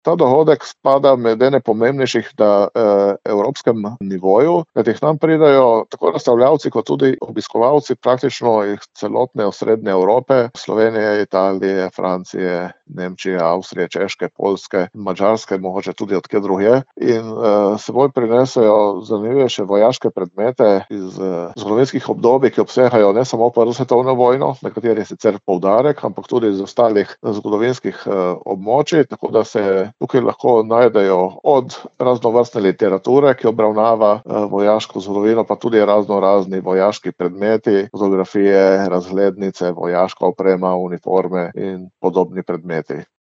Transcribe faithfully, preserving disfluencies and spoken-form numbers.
Ta dogodek spada med ene pomembnejših na, evropskem nivoju, kajti k nam pridejo tako razstavljavci kot tudi obiskovalci praktično iz celotne osrednje Evrope, Slovenije, Italije, Francije, Nemčije, Avstrije, Češke, Poljske, Madžarske, mogoče tudi od kje drugje, in, s seboj prinesejo zanimivejše vojaške predmete iz, zgodovinskih obdobij, ki obsegajo ne samo prvo svetovno vojno, na kateri je sicer poudarek, ampak tudi iz ostalih zgodovinskih, območij, tako da se tukaj lahko najdejo od raznovrstne literature, ki obravnava, vojaško zgodovino, pa tudi raznorazni vojaški predmeti, fotografije, razglednice, vojaška oprema, uniforme in podobni predmeti.